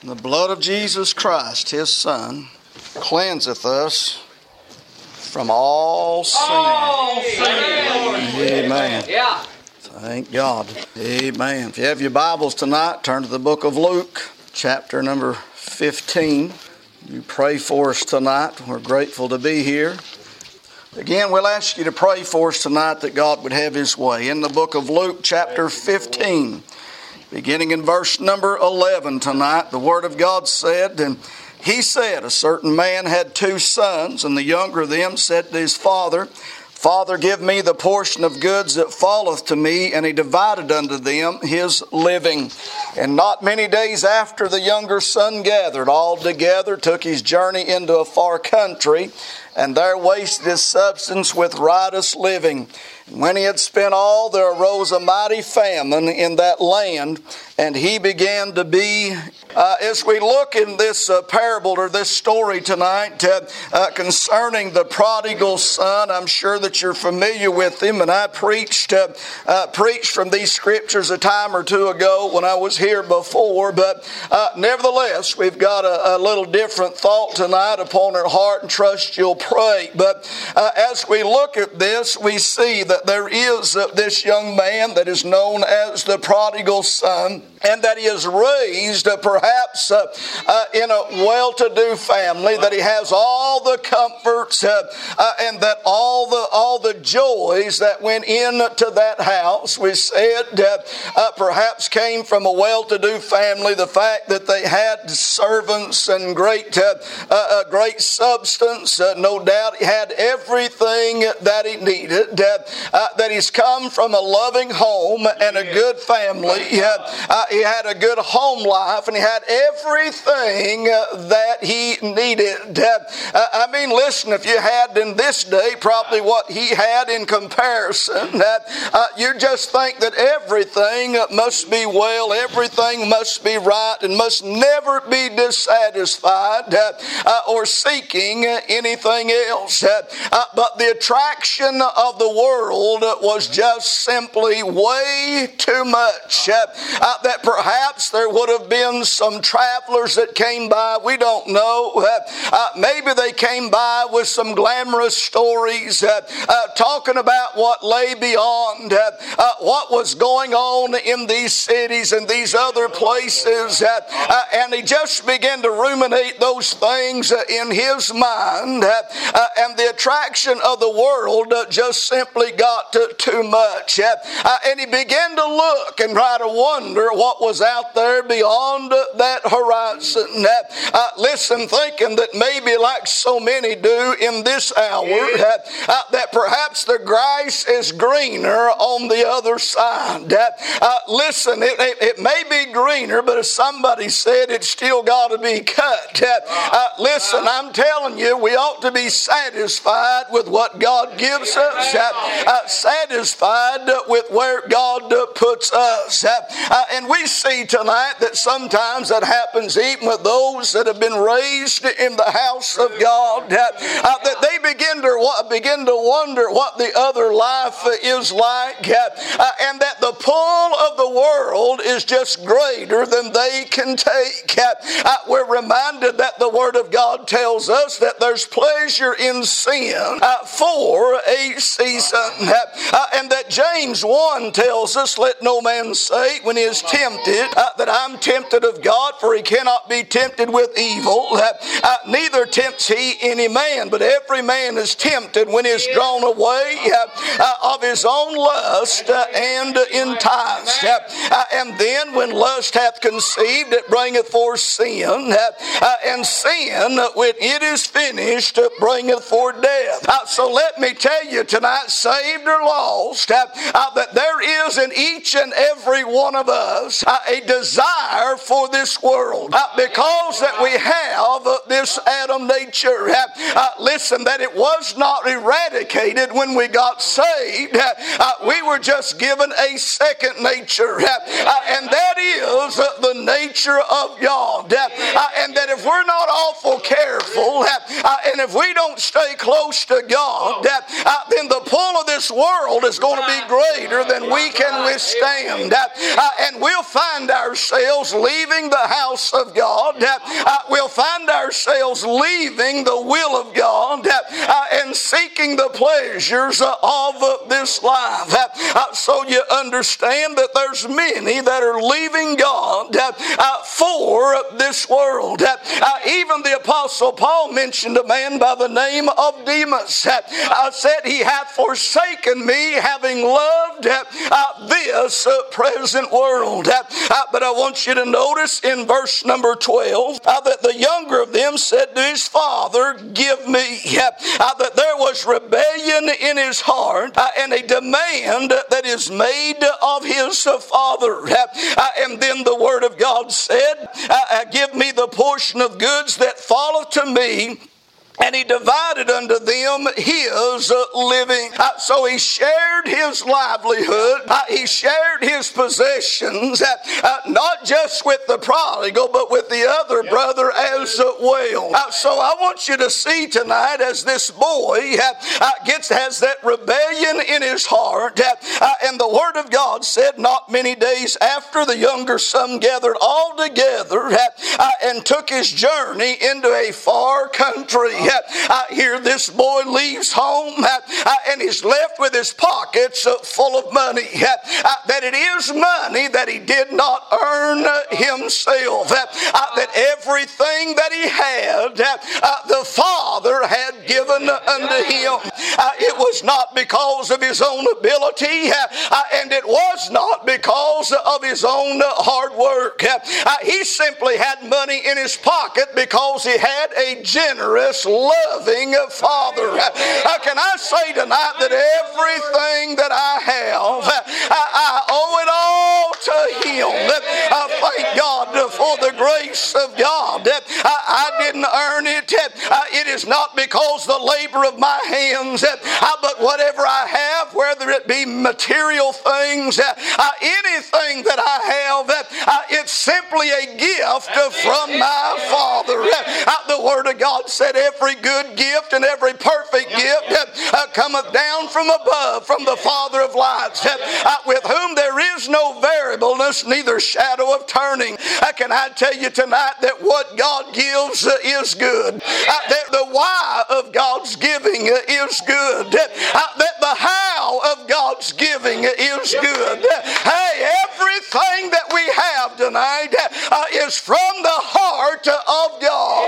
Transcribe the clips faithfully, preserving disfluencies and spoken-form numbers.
The blood of Jesus Christ, His Son, cleanseth us from all sin. All sin. Amen. Yeah. Thank God. Amen. If you have your Bibles tonight, turn to the book of Luke, chapter number fifteen. You pray for us tonight. We're grateful to be here. Again, we'll ask you to pray for us tonight that God would have His way. In the book of Luke, chapter fifteen, beginning in verse number eleven tonight, the Word of God said, and he said, a certain man had two sons, and the younger of them said to his father, Father, give me the portion of goods that falleth to me. And he divided unto them his living. And not many days after, the younger son gathered all together, took his journey into a far country, and there wasted his substance with riotous living. And when he had spent all, there arose a mighty famine in that land, and he began to be... Uh, as we look in this uh, parable or this story tonight uh, uh, concerning the prodigal son, I'm sure that you're familiar with him, and I preached uh, uh, preached from these scriptures a time or two ago when I was here before, but uh, nevertheless, we've got a, a little different thought tonight upon our heart, and trust you'll pray. But uh, as we look at this, we see that there is uh, this young man that is known as the prodigal son, and that he is raised uh, perhaps uh, uh, in a well-to-do family, that he has all the comforts uh, uh, and that all the all the joys that went into that house, we said, uh, uh, perhaps came from a well-to-do family. The fact that they had servants and great uh, uh, uh, great substance, uh, no doubt he had everything that he needed, uh, uh, that he's come from a loving home and a good family. Uh, uh, he had a good home life, and he had everything uh, that he needed. Uh, uh, I mean, listen, if you had in this day probably what he had in comparison, uh, uh, you just think that everything must be well, everything must be right, and must never be dissatisfied uh, uh, or seeking anything else. Uh, uh, but the attraction of the world was just simply way too much. Uh, uh, that perhaps there would have been some travelers that came by, we don't know. Uh, uh, maybe they came by with some glamorous stories, uh, uh, talking about what lay beyond, uh, uh, what was going on in these cities and these other places. Uh, uh, and he just began to ruminate those things uh, in his mind. Uh, uh, and the attraction of the world uh, just simply got to, too much. Uh, uh, and he began to look and try to wonder what was out there beyond uh, that horizon. Uh, uh, listen, thinking that maybe like so many do in this hour, uh, uh, that perhaps the grass is greener on the other side. Uh, uh, listen, it, it, it may be greener, but as somebody said, it's still got to be cut. Uh, uh, listen, I'm telling you, we ought to be satisfied with what God gives us, uh, uh, satisfied with where God uh, puts us. Uh, uh, and we see tonight that sometimes that happens even with those that have been raised in the house of God, uh, uh, that they begin to begin to wonder what the other life is like, uh, uh, and that the pull of the world is just greater than they can take. Uh, uh, we're reminded that the Word of God tells us that there's pleasure in sin uh, for a season, uh, uh, and that James one tells us, let no man say when he is tempted uh, that I'm tempted of God, for he cannot be tempted with evil. Uh, uh, neither tempts he any man, but every man is tempted when he is drawn away uh, uh, of his own lust uh, and enticed. Uh, uh, and then when lust hath conceived, it bringeth forth sin. Uh, uh, and sin, when it is finished, uh, bringeth forth death. Uh, so let me tell you tonight, saved or lost, uh, uh, that there is in each and every one of us uh, a desire for this world, uh, because that we have uh, this Adam nature. Uh, uh, listen, that it was not eradicated when we got saved. Uh, uh, we were just given a second nature, uh, uh, and that is uh, the nature of God. Uh, uh, and that if we're not awful careful, pull, uh, and if we don't stay close to God, uh, uh, then the pull of this world is going to be greater than we can withstand. Uh, uh, and we'll find ourselves leaving the house of God. Uh, uh, we'll find ourselves leaving the will of God uh, uh, and seeking the pleasures uh, of uh, this life. Uh, uh, so you understand that there's many that are leaving God uh, uh, for this world. Uh, uh, even the Apostle Paul mentioned a man by the name of Demas. Uh, uh, said he hath forsaken me, having loved uh, uh, this uh, present world. Uh, uh, but I want you to notice in verse number twelve uh, that the younger of them said to his father, give me. Uh, uh, that there was rebellion in his heart uh, and a demand that is made of his uh, father. Uh, uh, and then the word of God said, uh, uh, give me the portion of goods that falleth to me. And he divided unto them his uh, living. Uh, so he shared his livelihood. Uh, he shared his possessions, uh, uh, not just with the prodigal, but with the other brother as uh, well. Uh, so I want you to see tonight, as this boy uh, uh, gets has that rebellion in his heart, uh, uh, and the word of God said, not many days after, the younger son gathered all together uh, uh, and took his journey into a far country. Uh, uh, here this boy leaves home uh, uh, and he's left with his pockets uh, full of money. Uh, uh, that it is money that he did not earn uh, himself. Uh, uh, that everything that he had, uh, uh, the Father had given unto him. Uh, it was not because of his own ability, uh, uh, and it was not because of his own uh, hard work. Uh, uh, he simply had money in his pocket because he had a generous, loving Father. Uh, can I say tonight that everything that I have, uh, I, I owe it all to Him. Uh, thank God for the grace of God. Uh, I, I didn't earn it. Uh, it is not because the labor of my hands, uh, but whatever I have, whether it be material things, uh, uh, anything that I have, uh, it's simply a gift uh, from my Father. Uh, the Word of God said every good gift and every perfect gift uh, cometh down from above, from the Father of lights, uh, uh, with whom there is no variableness, neither shadow of turning. Uh, can I tell you tonight that what God gives uh, is good? Uh, that the why of God's giving uh, is good. Uh, that the how of God's giving is good. Uh, hey, everything that we have tonight uh, is from the heart of God.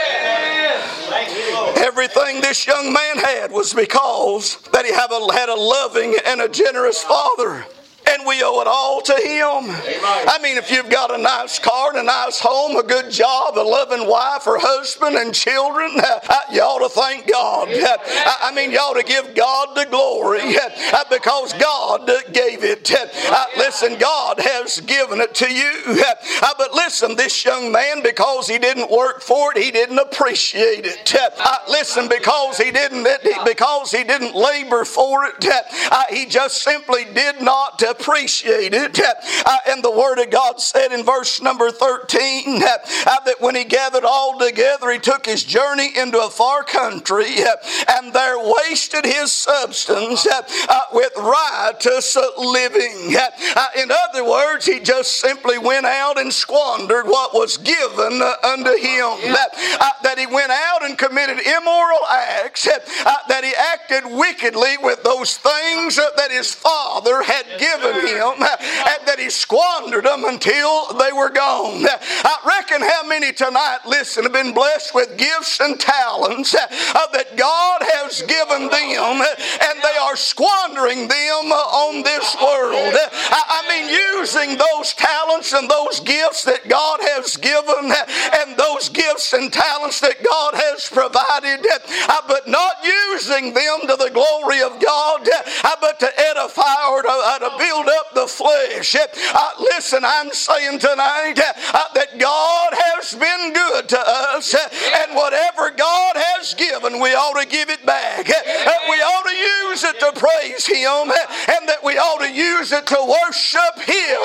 Everything this young man had was because that he had a, had a loving and a generous father. And we owe it all to Him. I mean, if you've got a nice car and a nice home, a good job, a loving wife or husband and children, uh, you ought to thank God. Uh, I mean, you ought to give God the glory uh, because God gave it. Uh, listen, God has given it to you. Uh, but listen, this young man, because he didn't work for it, he didn't appreciate it. Uh, listen, because he didn't, because he didn't labor for it, uh, he just simply did not appreciate it. Uh, and the Word of God said in verse number thirteen uh, uh, that when he gathered all together, he took his journey into a far country uh, and there wasted his substance uh, uh, with riotous uh, living. Uh, uh, in other words, he just simply went out and squandered what was given uh, unto him. That, uh, that he went out and committed immoral acts, uh, uh, that he acted wickedly with those things uh, that his father had given him, and that he squandered them until they were gone. I reckon how many tonight, listen, have been blessed with gifts and talents uh, that God has given them, and they are squandering them on this world. I, I mean, using those talents and those gifts that God has given, and those gifts and talents that God has provided, uh, but not using them to the glory of God, uh, but to edify or to, uh, to build up the flesh. Uh, listen, I'm saying tonight uh, that God has been good to us, uh, and whatever God has given, we ought to give it back. Uh, we ought to use it to praise Him, uh, and that we ought to use it to worship Him.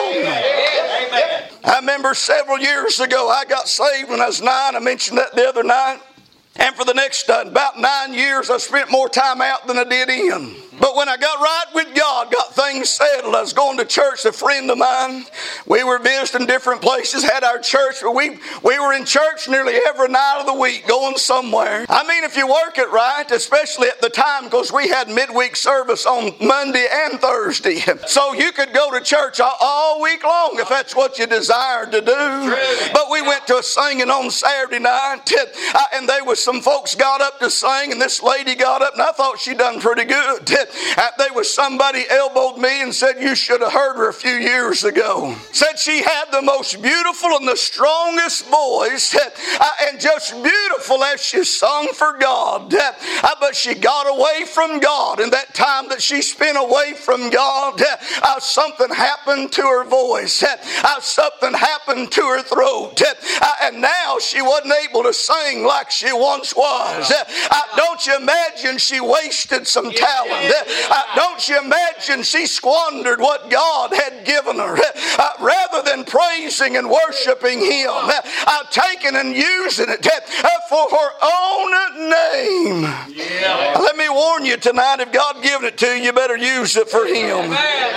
Amen. I remember several years ago, I got saved when I was nine. I mentioned that the other night. And for the next uh, about nine years, I spent more time out than I did in. But when I got right with God, got things settled, I was going to church. A friend of mine, we were visiting different places, had our church. We, we were in church nearly every night of the week, going somewhere. I mean, if you work it right, especially at the time, because we had midweek service on Monday and Thursday. So you could go to church all, all week long if that's what you desired to do. But we went to a singing on Saturday night, and there was some folks got up to sing, and this lady got up, and I thought she done pretty good. There was somebody elbowed me and said, you should have heard her a few years ago. Said she had the most beautiful and the strongest voice, and just beautiful as she sung for God. But she got away from God. In that time that she spent away from God, something happened to her voice. Something happened to her throat. And now she wasn't able to sing like she once was. Don't you imagine she wasted some talent? Uh, don't you imagine she squandered what God had given her? Uh, rather than praising and worshiping Him, uh, taking and using it uh, for her own name. Yeah. Uh, let me warn you tonight, if God given it to you, you better use it for Him.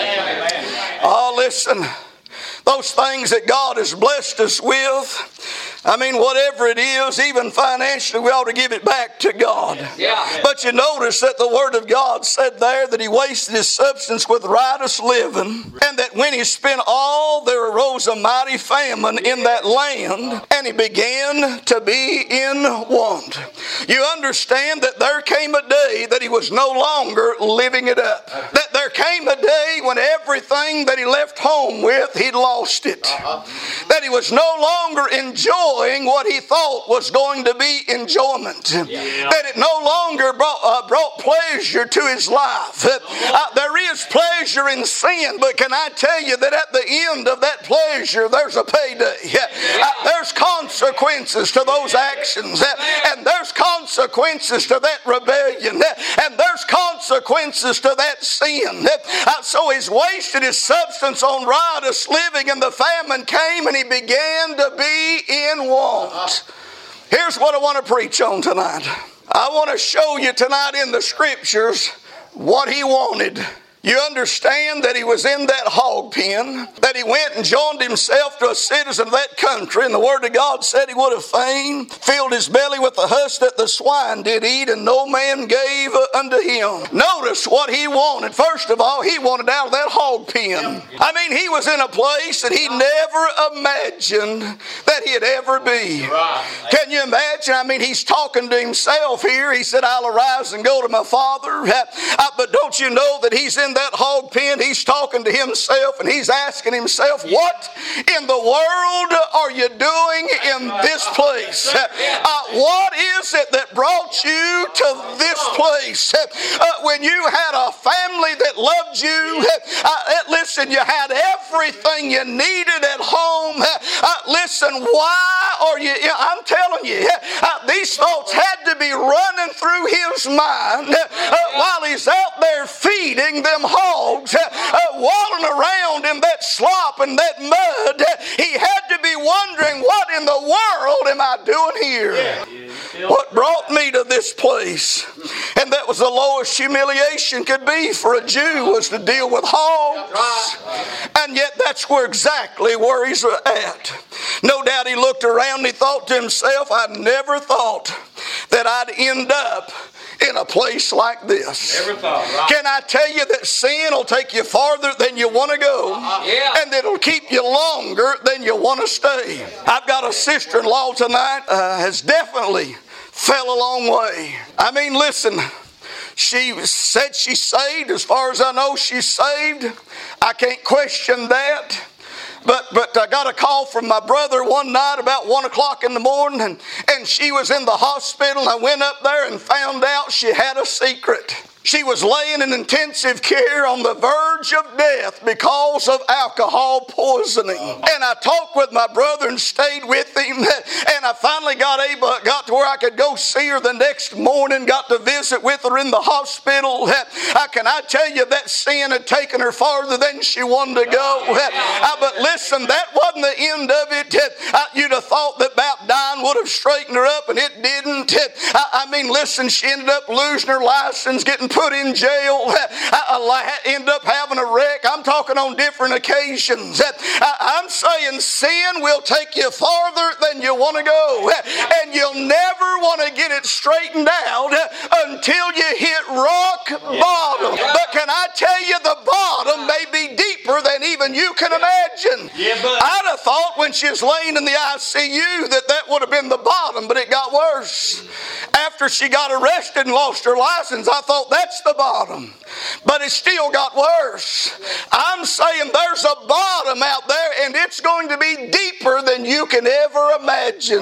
Oh, listen. Those things that God has blessed us with, I mean, whatever it is, even financially, we ought to give it back to God. Yeah. But you notice that the Word of God said there that He wasted His substance with riotous living, and that when He spent all, there arose a mighty famine in that land, and He began to be in want. You understand that there came a day that He was no longer living it up. That there came a day when everything that He left home with, He'd lost it. Uh-huh. That He was no longer enjoying what He thought was going to be enjoyment. Yeah. That it no longer brought, uh, brought pleasure to His life. Uh, there is pleasure in sin, but can I tell you that at the end of that pleasure, there's a payday. Uh, there's consequences to those actions. Uh, and there's consequences to that rebellion. Uh, and there's consequences to that sin. Uh, so He's wasted His substance on riotous living, and the famine came, and He began to be in want. Here's what I want to preach on tonight. I want to show you tonight in the Scriptures what He wanted. You understand that He was in that hog pen, that He went and joined Himself to a citizen of that country, and the Word of God said He would have fain filled His belly with the husk that the swine did eat, and no man gave unto Him. Notice what He wanted. First of all, He wanted out of that hog pen. I mean, He was in a place that He never imagined that He'd ever be. Can you imagine? I mean, He's talking to Himself here. He said, I'll arise and go to my Father. But don't you know that He's in that hog pen? He's talking to Himself, and He's asking Himself, what in the world are you doing in this place? Uh, what is it that brought you to this place? Uh, when you had a family that loved you, uh, listen, you had everything you needed at home. Uh, listen, why are you, I'm telling you, uh, these thoughts had to be running through his mind uh, while he's out there feeding them hogs, uh, uh, wallowing around in that slop and that mud. He had to be wondering, what in the world am I doing here? Yeah. What brought me to this place? And that was the lowest humiliation could be for a Jew, was to deal with hogs. And yet that's where exactly where he's at. No doubt he looked around and he thought to himself, I never thought that I'd end up in a place like this. Never thought, right? Can I tell you that sin will take you farther than you want to go, uh-huh. yeah. and it'll keep you longer than you want to stay. I've got a sister-in-law tonight uh, has definitely fell a long way. I mean, listen, she said she's saved. As far as I know, she's saved. I can't question that. But but I got a call from my brother one night about one o'clock in the morning, and, and she was in the hospital. And I went up there and found out she had a secret. She was laying in intensive care on the verge of death because of alcohol poisoning. And I talked with my brother and stayed with him. And I finally got able, got to where I could go see her the next morning, got to visit with her in the hospital. How can I tell you that sin had taken her farther than she wanted to go? Uh, but listen, that wasn't the end of it. Uh, you'd have thought that about dying would have straightened her up, and it didn't. Uh, I mean, listen, she ended up losing her license, getting put in jail, uh, uh, ended up having a wreck. I'm talking on different occasions. Uh, I'm saying sin will take you farther than you want to go, uh, and you'll never want to get it straightened out uh, until you hit rock bottom. But can I tell you, the bottom may be deeper than even you can imagine. I'd have thought when she was laying in the I C U that that would have been the bottom, but it got worse. After she got arrested and lost her license, I thought that's the bottom. But it still got worse. I'm saying there's a bottom out there, and it's going to be deeper than you can ever imagine.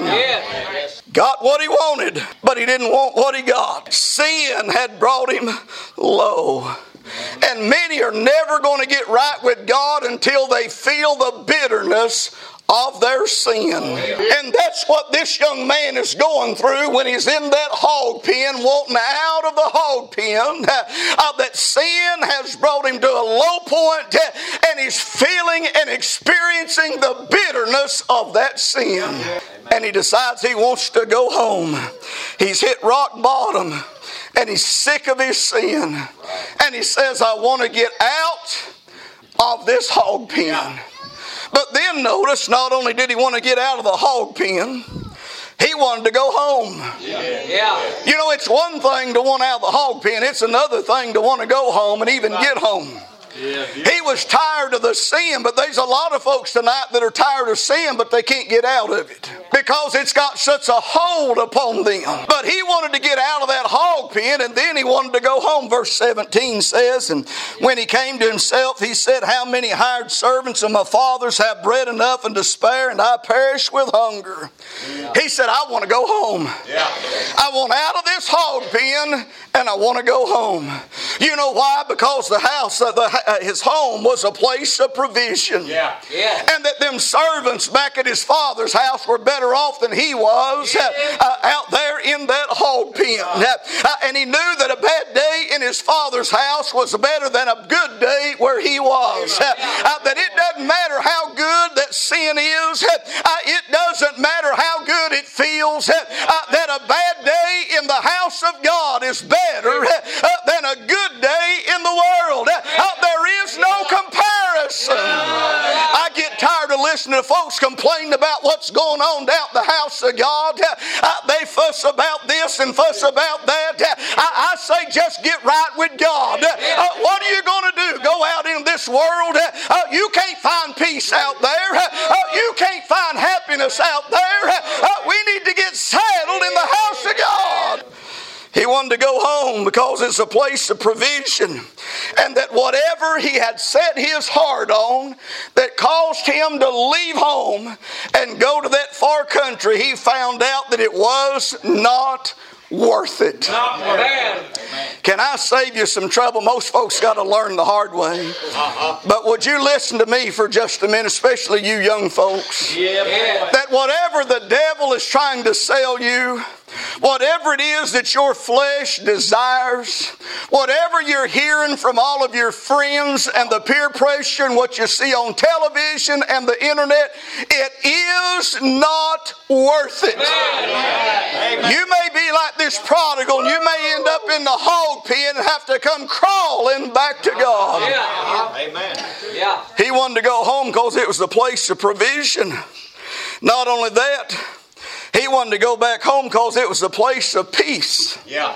Got what he wanted, but he didn't want what he got. Sin had brought him low. And many are never going to get right with God until they feel the bitterness of their sin. And that's what this young man is going through when he's in that hog pen, wanting out of the hog pen. Uh, that sin has brought him to a low point, uh, and he's feeling and experiencing the bitterness of that sin. And he decides he wants to go home. He's hit rock bottom, and he's sick of his sin. And he says, I want to get out of this hog pen. But then notice, not only did he want to get out of the hog pen, he wanted to go home. Yeah. Yeah. You know, it's one thing to want out of the hog pen. It's another thing to want to go home and even get home. Yeah, yeah. He was tired of the sin, but there's a lot of folks tonight that are tired of sin, but they can't get out of it because it's got such a hold upon them. But he wanted to get out of that hog pen, and then he wanted to go home. Verse seventeen says, and when he came to himself, he said, how many hired servants of my father's have bread enough and to spare, and I perish with hunger. Yeah. He said, I want to go home. Yeah. I want out of this hog pen, and I want to go home. You know why? Because the house, uh, the, uh, his home was a place of provision. Yeah. Yeah. And that them servants back at his father's house were better off than he was yeah. uh, out there in that hog pen. Uh, and he knew that a bad day in his father's house was better than a good day where he was. Uh, uh, that it doesn't matter how good that sin is. Uh, it doesn't matter how good it feels. Uh, that a bad day in the house of God is better uh, than a good day in the world. Uh, there is no comparison. I get tired of listening to folks complain about what's going on down at the house of God. Uh, they fuss about this and fuss about that. Uh, I, I say just get right with God. Uh, what are you going to do? Go out in this world? Uh, you can't find peace out there. Uh, you can't find happiness out there. Uh, we need to get settled in the house of God. He wanted to go home because it's a place of provision. And that whatever he had set his heart on that caused him to leave home and go to that far country, he found out that it was not worth it. Not worth it. Can I save you some trouble? Most folks got to learn the hard way. Uh-huh. But would you listen to me for just a minute, especially you young folks? Yeah. That whatever the devil is trying to sell you, whatever it is that your flesh desires, whatever you're hearing from all of your friends and the peer pressure and what you see on television and the internet, it is not worth it. Amen. You may be like this prodigal, and you may end up in the hog pen and have to come crawling back to God. Yeah. Amen. Yeah. He wanted to go home because it was the place of provision. Not only that, he wanted to go back home because it was a place of peace. Yeah.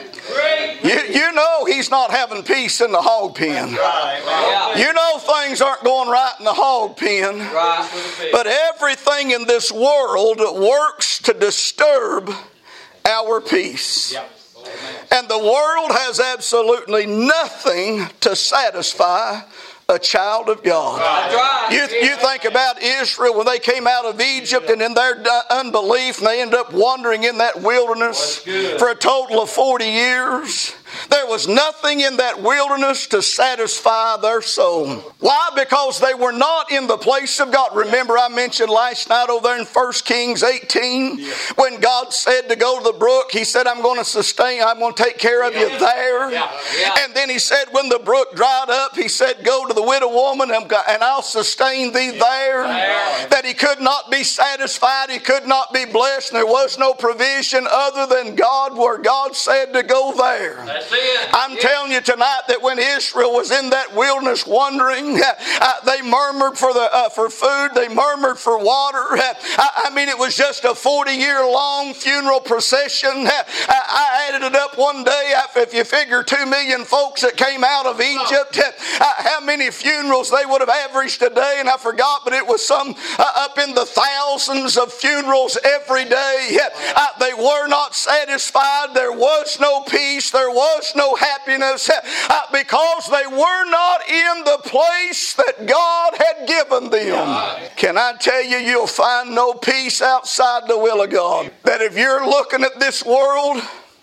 You, you know he's not having peace in the hog pen. Right. You know things aren't going right in the hog pen. Right. But everything in this world works to disturb our peace. Yep. And the world has absolutely nothing to satisfy a child of God. Right. You, you think about Israel when they came out of Egypt and in their unbelief, and they ended up wandering in that wilderness for a total of forty years. There was nothing in that wilderness to satisfy their soul. Why? Because they were not in the place of God. Remember, I mentioned last night over there in First Kings eighteen, yeah. when God said to go to the brook, He said, I'm going to sustain, I'm going to take care of you there. Yeah. Yeah. And then He said, when the brook dried up, He said, go to the widow woman and I'll sustain thee there. there. That he could not be satisfied, he could not be blessed, and there was no provision other than God where God said to go there. That's it. I'm yeah. telling you tonight that when Israel was in that wilderness wandering, uh, they murmured for the uh, for food, they murmured for water. Uh, I, I mean, it was just a forty-year long funeral procession. Uh, I, I added it up one day. If you figure two million folks that came out of Egypt, uh, how many funerals they would have averaged a day, and I forgot, but it was some uh, up in the thousands of funerals every day. Uh, they were not satisfied. There was no peace. There was no happiness uh, because they were not in the place that God had given them. Can I tell you, you'll find no peace outside the will of God. That if you're looking at this world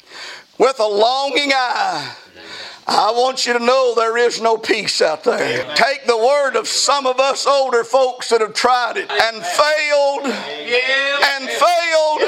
with a longing eye, I want you to know there is no peace out there. Amen. Take the word of some of us older folks that have tried it and failed and failed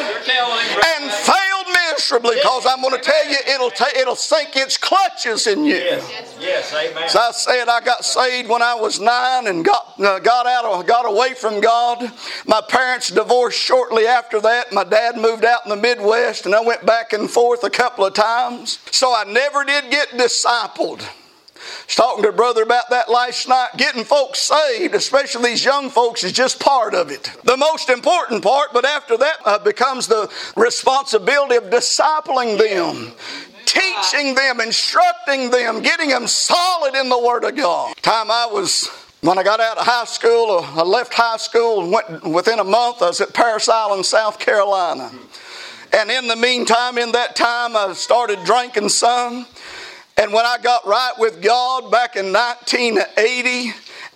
and failed miserably, because I'm going to tell you it'll ta- it'll sink its clutches in you. Yes, yes, amen. As I said, I got saved when I was nine and got uh, got out of, got away from God. My parents divorced shortly after that. My dad moved out in the Midwest, and I went back and forth a couple of times. So I never did get discipled. I was talking to a brother about that last night. Getting folks saved, especially these young folks, is just part of it. The most important part, but after that uh, becomes the responsibility of discipling them, teaching them, instructing them, getting them solid in the Word of God. Time I was, when I got out of high school, I left high school and went within a month, I was at Parris Island, South Carolina. And in the meantime, in that time, I started drinking some. And when I got right with God back in nineteen eighty,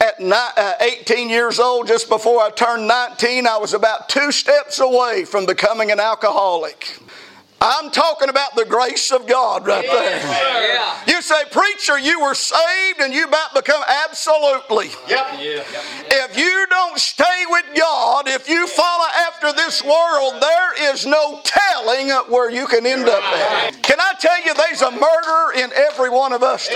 at eighteen years old, just before I turned nineteen, I was about two steps away from becoming an alcoholic. I'm talking about the grace of God right there. Yeah. You say, preacher, you were saved and you about to become absolutely. Yep. Yeah. If you don't stay with God, if you follow after this world, there is no telling where you can end up at. Can I tell you there's a murderer in every one of us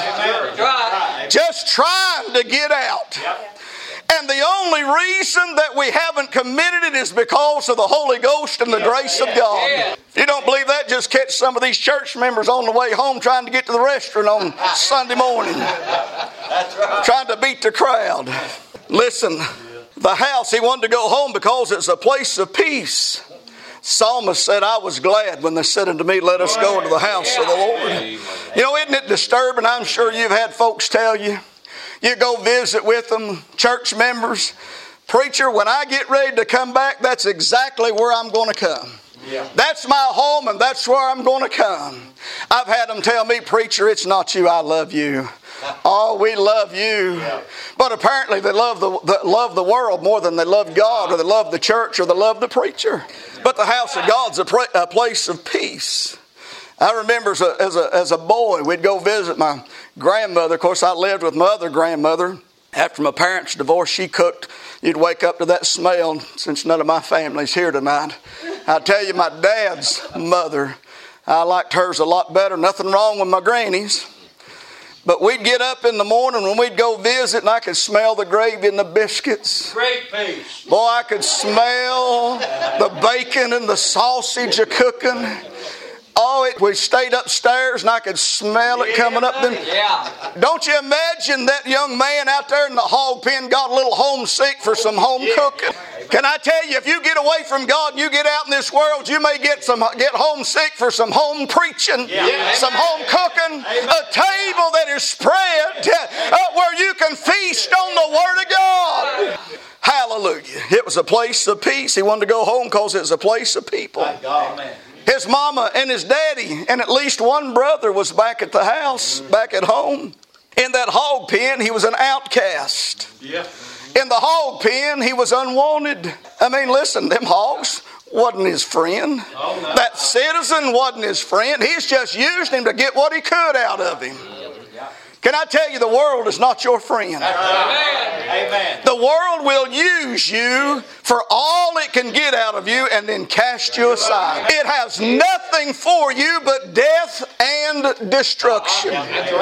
tonight? Just trying to get out. And the only reason that we haven't committed it is because of the Holy Ghost and the grace of God. If you don't believe that, just catch some of these church members on the way home trying to get to the restaurant on Sunday morning. Trying to beat the crowd. Listen, the house, he wanted to go home because it's a place of peace. Psalmist said, I was glad when they said unto me, let us go into the house of the Lord. You know, isn't it disturbing? I'm sure you've had folks tell you. You go visit with them, church members. Preacher, when I get ready to come back, that's exactly where I'm going to come. Yeah. That's my home and that's where I'm going to come. I've had them tell me, preacher, it's not you, I love you. Oh, we love you. Yeah. But apparently they love the, the, love the world more than they love God, or they love the church, or they love the preacher. But the house of God's a, pra- a place of peace. I remember as a, as a as a boy, we'd go visit my grandmother. Of course, I lived with my other grandmother. After my parents' divorce, she cooked. You'd wake up to that smell. Since none of my family's here tonight, I tell you, my dad's mother, I liked hers a lot better. Nothing wrong with my grannies. But we'd get up in the morning when we'd go visit, and I could smell the gravy and the biscuits. Great peace. Boy, I could smell the bacon and the sausage a cooking. Oh, it, we stayed upstairs and I could smell it coming up. Then, yeah. Don't you imagine that young man out there in the hog pen got a little homesick for some home yeah. cooking? Can I tell you, if you get away from God and you get out in this world, you may get some get homesick for some home preaching, yeah. some home cooking, Amen. A table that is spread uh, where you can feast on the Word of God. Hallelujah. It was a place of peace. He wanted to go home because it was a place of people. Amen. His mama and his daddy and at least one brother was back at the house, back at home. In that hog pen, he was an outcast. Yeah. In the hog pen, he was unwanted. I mean, listen, them hogs wasn't his friend. Oh, no. That citizen wasn't his friend. He's just used him to get what he could out of him. Can I tell you, the world is not your friend. Amen. Amen. The world will use you for all it can get out of you and then cast you aside. It has nothing for you but death and destruction.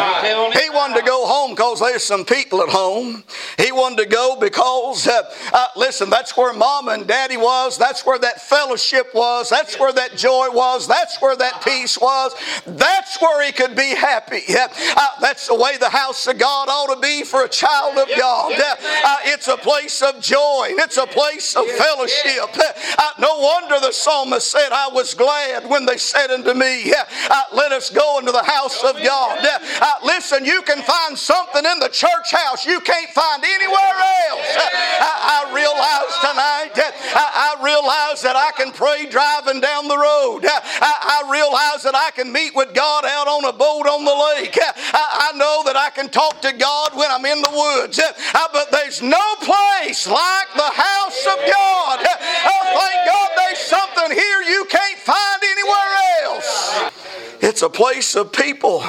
He wanted to go home because there's some people at home. He wanted to go because, uh, uh, listen, that's where Mama and Daddy was. That's where that fellowship was. That's where that joy was. That's where that peace was. That's where he could be happy. Uh, that's the way the house of God ought to be for a child of God. Uh, it's a place of joy. It's a place of fellowship. Uh, no wonder the psalmist said, I was glad when they said unto me, uh, let us go into the house of God. Uh, listen, you can find something in the church house you can't find anywhere else. Uh, I, I realize tonight, uh, I, I realize that I can pray driving down the road. Uh, I, I realize that I can meet with God out on a boat on the lake. Uh, I, I know that I can talk to God when I'm in the woods. Uh, but there's no place like the house of God. Uh, oh, thank God there's something here you can't find anywhere else. It's a place of people.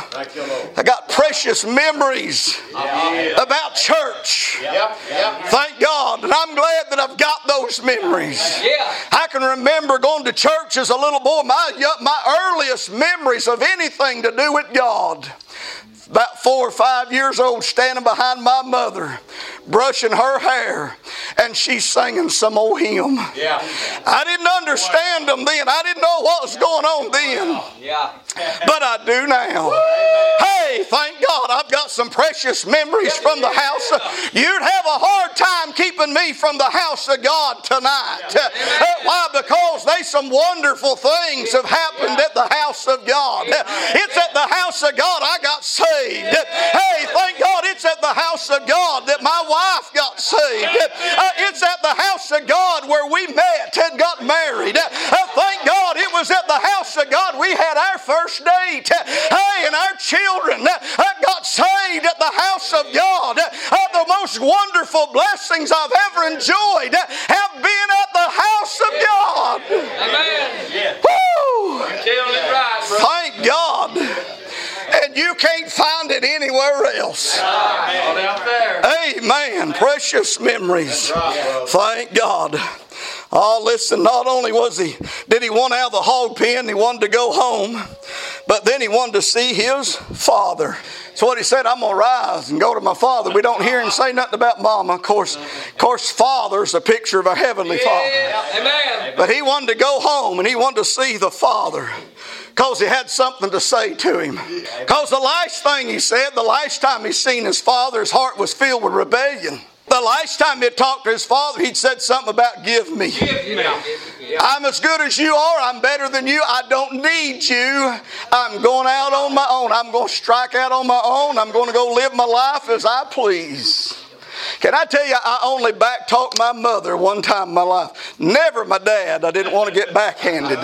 I got precious memories about church. Thank God. And I'm glad that I've got those memories. I can remember going to church as a little boy. My, my earliest memories of anything to do with God. About four or five years old, standing behind my mother, brushing her hair, and she's singing some old hymn. Yeah. I didn't understand them then. I didn't know what was going on then. Yeah. But I do now. Hey, thank God I've got some precious memories from the house. You'd have a hard time keeping me from the house of God tonight. Uh, why? Because there's some wonderful things have happened at the house of God. It's at the house of God I got saved. Hey, thank God it's at the house of God that my wife got saved. Uh, it's at the house of God where we met and got married. Uh, thank God it was at the house of God we had our first date. Uh, hey, and our children uh, got saved at the house of God. Uh, the most wonderful blessings I've ever enjoyed uh, have been at the house of God. Amen. Woo! You're telling it right, bro. Thank God. And you can't find it anywhere else. Out there. Amen. Precious memories. Thank God. Oh, listen, not only was he, did he want out of the hog pen, he wanted to go home, but then he wanted to see his father. So what he said, I'm going to rise and go to my father. We don't hear him say nothing about mama. Of course, of course, father's a picture of a heavenly father. Amen. But he wanted to go home and he wanted to see the father. Because he had something to say to him. Because the last thing he said, the last time he seen his father, his heart was filled with rebellion. The last time he talked to his father, he'd said something about give me. I'm as good as you are. I'm better than you. I don't need you. I'm going out on my own. I'm going to strike out on my own. I'm going to go live my life as I please. Can I tell you, I only back-talked my mother one time in my life. Never my dad. I didn't want to get backhanded.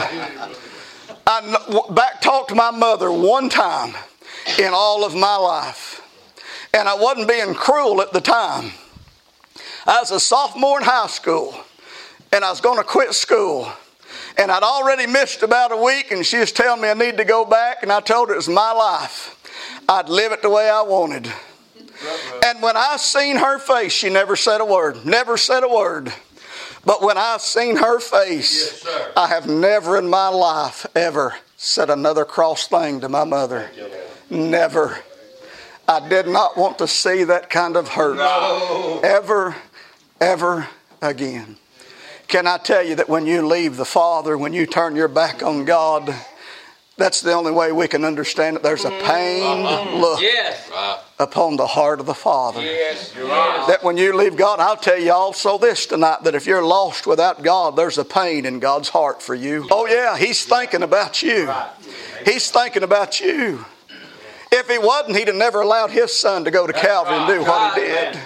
I back-talked my mother one time in all of my life. And I wasn't being cruel at the time. I was a sophomore in high school. And I was going to quit school. And I'd already missed about a week. And she was telling me I need to go back. And I told her it was my life. I'd live it the way I wanted. And when I seen her face, she never said a word. Never said a word. But when I've seen her face, yes, I have never in my life ever said another cross thing to my mother. Never. I did not want to see that kind of hurt. No. Ever, ever again. Can I tell you that when you leave the Father, when you turn your back on God, that's the only way we can understand it. There's a pained look yes. upon the heart of the Father. Yes, you're right. That when you leave God, I'll tell you also this tonight, that if you're lost without God, there's a pain in God's heart for you. Oh yeah, He's thinking about you. He's thinking about you. If He wasn't, He'd have never allowed His Son to go to Calvary and do what He did.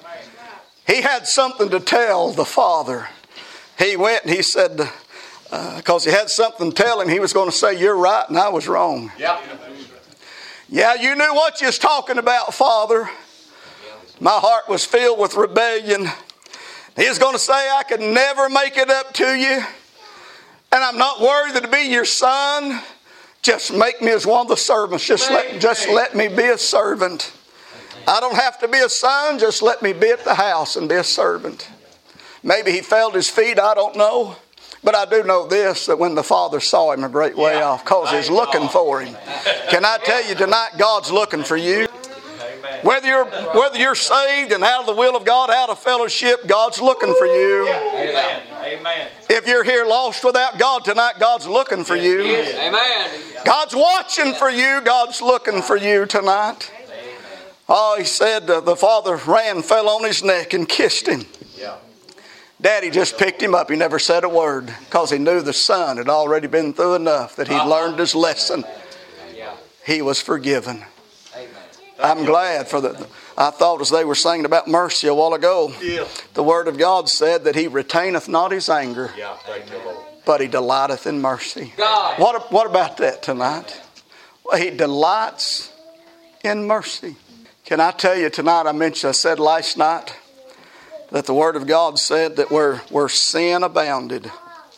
He had something to tell the Father. He went and he said, because uh, he had something to tell him, he was going to say, you're right and I was wrong. Yep. Yeah, you knew what you was talking about, Father. My heart was filled with rebellion. He was going to say, I could never make it up to you. And I'm not worthy to be your son. Just make me as one of the servants. Just let, just let me be a servant. I don't have to be a son. Just let me be at the house and be a servant. Maybe he fell at his feet. I don't know. But I do know this, that when the Father saw him a great way off, because he's looking for him. Can I tell you tonight, God's looking for you? Whether you're, whether you're saved and out of the will of God, out of fellowship, God's looking for you. Amen. Amen. If you're here lost without God tonight, God's looking for you. Amen. God's watching for you. God's looking for you tonight. Oh, he said uh, the father ran, fell on his neck and kissed him. Daddy just picked him up. He never said a word because he knew the son had already been through enough, that he'd learned his lesson. He was forgiven. I'm glad for that. I thought as they were singing about mercy a while ago, yeah. The Word of God said that He retaineth not His anger, yeah, but He delighteth in mercy. God. What, what about that tonight? Well, He delights in mercy. Can I tell you tonight, I mentioned, I said last night, that the Word of God said that where, where sin abounded,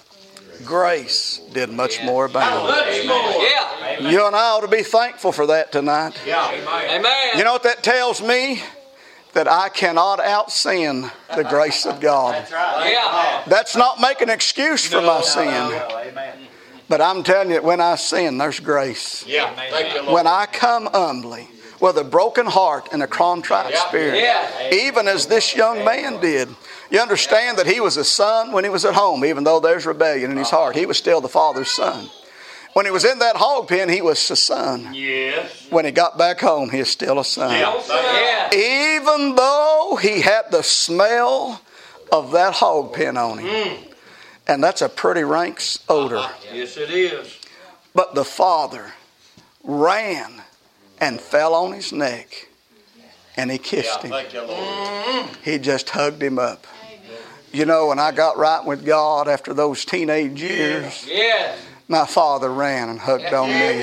grace did much more abound. Much more. Yeah. You and I ought to be thankful for that tonight. Yeah. Amen. You know what that tells me? That I cannot out-sin the grace of God. That's right. Yeah. That's not making an excuse for my sin. But I'm telling you, when I sin, there's grace. Yeah. Thank you, Lord. When I come humbly, with a broken heart and a contrite spirit, Yeah. even as this young man did. You understand that he was a son when he was at home, even though there's rebellion in his heart. He was still the father's son. When he was in that hog pen, he was a son. Yes. When he got back home, he is still a son. Yeah. Even though he had the smell of that hog pen on him. Mm. And that's a pretty rank odor. Yes, it is. But the father ran and fell on his neck. And he kissed him. He just hugged him up. You know, when I got right with God after those teenage years, yeah. my father ran and hugged on me. Amen.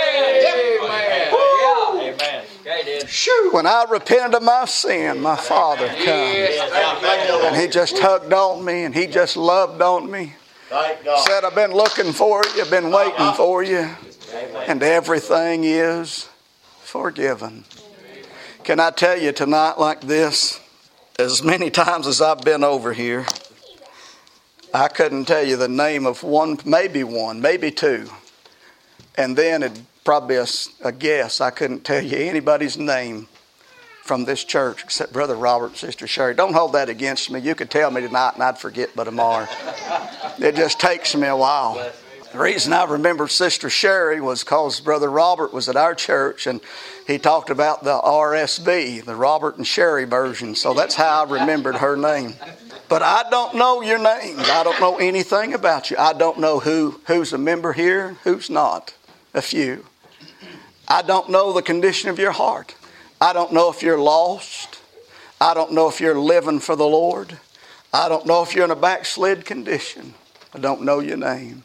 Amen. Yeah. Amen. Shoo, when I repented of my sin, my father come. And he just hugged on me and he just loved on me. Said, I've been looking for you, I've been waiting for you. And everything is forgiven. Can I tell you tonight like this? As many times as I've been over here, I couldn't tell you the name of one, maybe one, maybe two. And then it'd probably a, a guess. I couldn't tell you anybody's name from this church except Brother Robert and Sister Sherry. Don't hold that against me. You could tell me tonight and I'd forget by tomorrow. It just takes me a while. The reason I remember Sister Sherry was because Brother Robert was at our church and he talked about the R S V, the Robert and Sherry version. So that's how I remembered her name. But I don't know your names. I don't know anything about you. I don't know who, who's a member here, who's not. A few. I don't know the condition of your heart. I don't know if you're lost. I don't know if you're living for the Lord. I don't know if you're in a backslid condition. I don't know your name.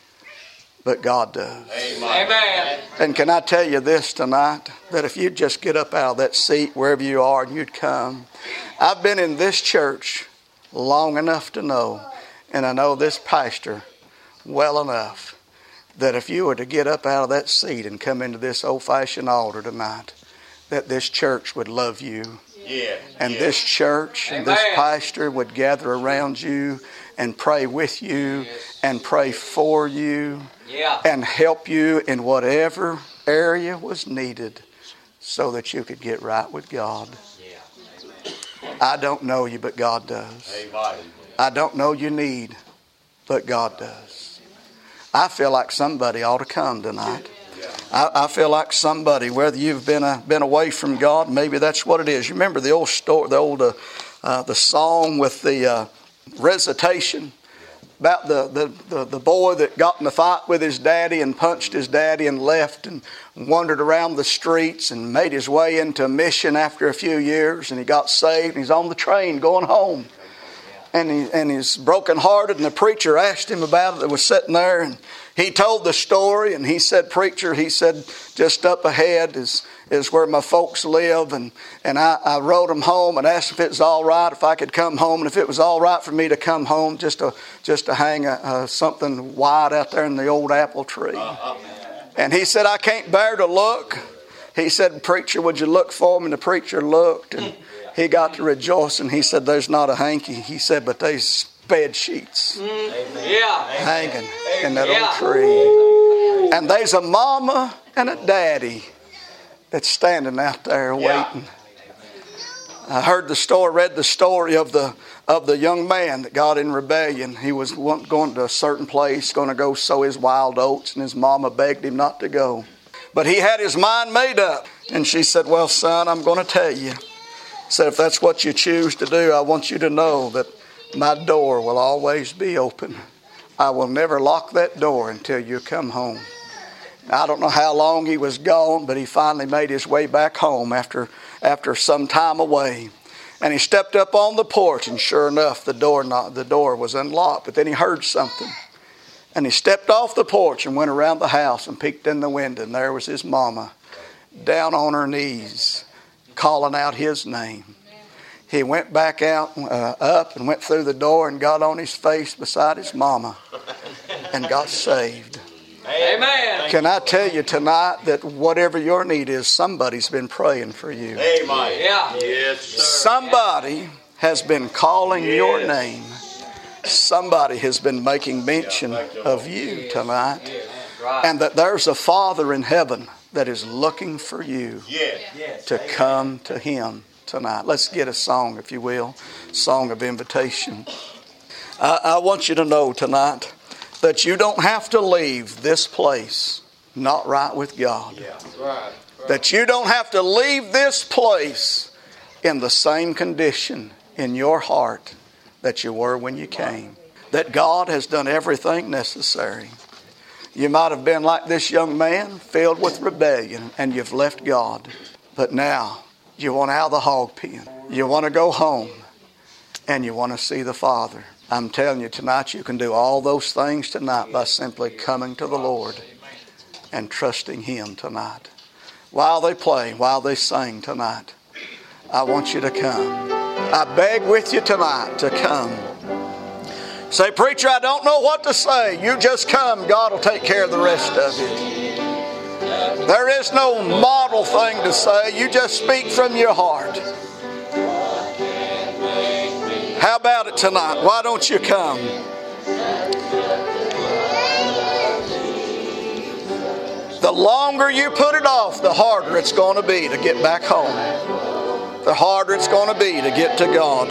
But God does. Amen. And can I tell you this tonight? That if you'd just get up out of that seat wherever you are and you'd come. I've been in this church long enough to know, and I know this pastor well enough, that if you were to get up out of that seat and come into this old-fashioned altar tonight, that this church would love you. Yeah. And yeah. this church and Amen. this pastor would gather around you and pray with you yes. and pray for you yeah. and help you in whatever area was needed so that you could get right with God. Yeah. I don't know you, but God does. Amen. I don't know your need, but God does. I feel like somebody ought to come tonight. I, I feel like somebody, whether you've been a, been away from God, maybe that's what it is. You remember the old story, the old uh, uh, the song with the uh, recitation about the, the, the, the boy that got in a fight with his daddy and punched his daddy and left and wandered around the streets and made his way into a mission after a few years, and he got saved and he's on the train going home. And he and he's brokenhearted, and the preacher asked him about it that was sitting there, and he told the story, and he said, preacher, he said, just up ahead is, is where my folks live, and, and I, I rode them home and asked if it was all right, if I could come home, and if it was all right for me to come home just to just to hang a, a, something white out there in the old apple tree. And he said, I can't bear to look. He said, preacher, would you look for me? And the preacher looked, and he got to rejoicing. He said, there's not a hanky. He said, but there's bed sheets Yeah. hanging in that old tree. And there's a mama and a daddy that's standing out there waiting. I heard the story, read the story of the of the young man that got in rebellion. He was going to a certain place, going to go sow his wild oats, and his mama begged him not to go. But he had his mind made up. And she said, well, son, I'm going to tell you. Said, if that's what you choose to do, I want you to know that my door will always be open. I will never lock that door until you come home. I don't know how long he was gone, but he finally made his way back home after, after some time away. And he stepped up on the porch, and sure enough, the door, not, the door was unlocked. But then he heard something. And he stepped off the porch and went around the house and peeked in the window, and there was his mama down on her knees calling out his name. He went back out, uh, up and went through the door and got on his face beside his mama and got saved. Amen. Can I tell you tonight that whatever your need is, somebody's been praying for you. Amen. Yeah. Yes, sir. Somebody has been calling yes. your name. Somebody has been making mention of you tonight. And that there's a Father in heaven that is looking for you to come to Him tonight. Let's get a song, if you will, song of invitation. I, I want you to know tonight that you don't have to leave this place not right with God. Yeah. Right. Right. That you don't have to leave this place in the same condition in your heart that you were when you came. That God has done everything necessary. You might have been like this young man, filled with rebellion, and you've left God. But now you want out of the hog pen. You want to go home, and you want to see the Father. I'm telling you tonight, you can do all those things tonight by simply coming to the Lord and trusting Him tonight. While they play, while they sing tonight, I want you to come. I beg with you tonight to come. Say, preacher, I don't know what to say. You just come. God will take care of the rest of it. There is no model thing to say. You just speak from your heart. How about it tonight? Why don't you come? The longer you put it off, the harder it's going to be to get back home. The harder it's going to be to get to God.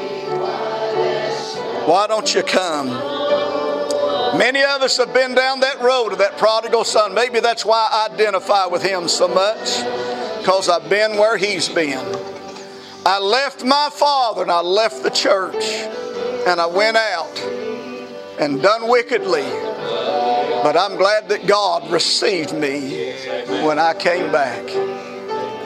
Why don't you come? Many of us have been down that road of that prodigal son. Maybe that's why I identify with him so much, because I've been where he's been. I left my father and I left the church, and I went out and done wickedly. But I'm glad that God received me when I came back.